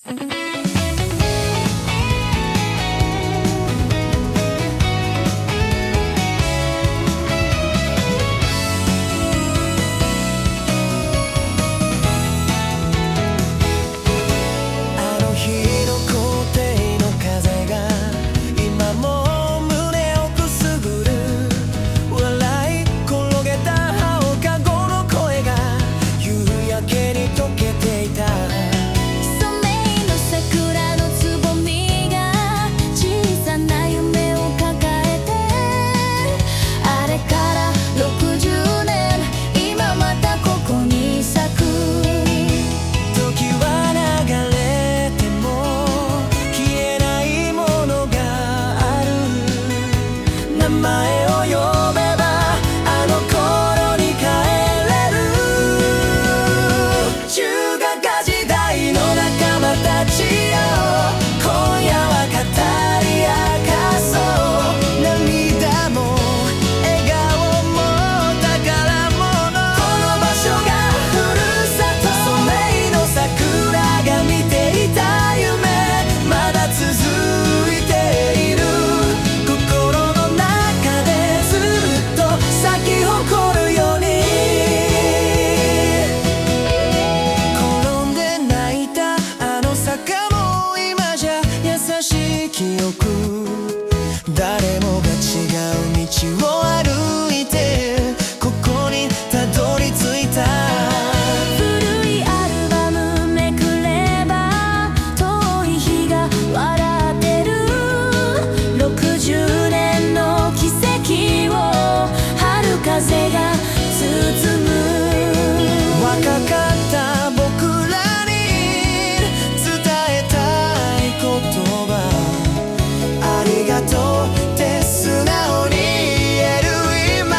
誰もが違う道を歩いてここにたどり着いた。 古いアルバムめくれば遠い日が笑ってる。60年の奇跡を春風が包む。 若かった僕らに伝えたい言葉、ありがとうって素直に言える今。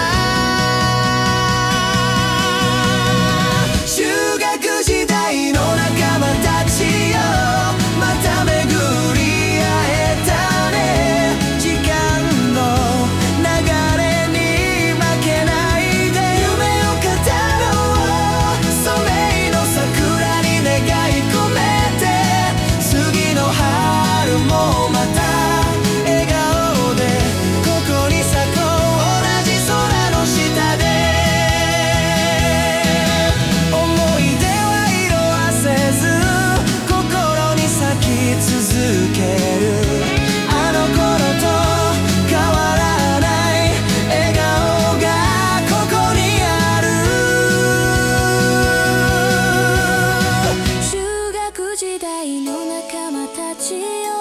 中学時代の仲間たちよ、また巡り会えたね。時間の流れに負けないで夢を語ろう。ソメイの桜に願い込めて、次の春もまた笑顔でここに咲こう。同じ空の下で思い出は色あせず心に咲き続ける。あの頃と変わらない笑顔がここにある。 中学時代の仲間たちよ、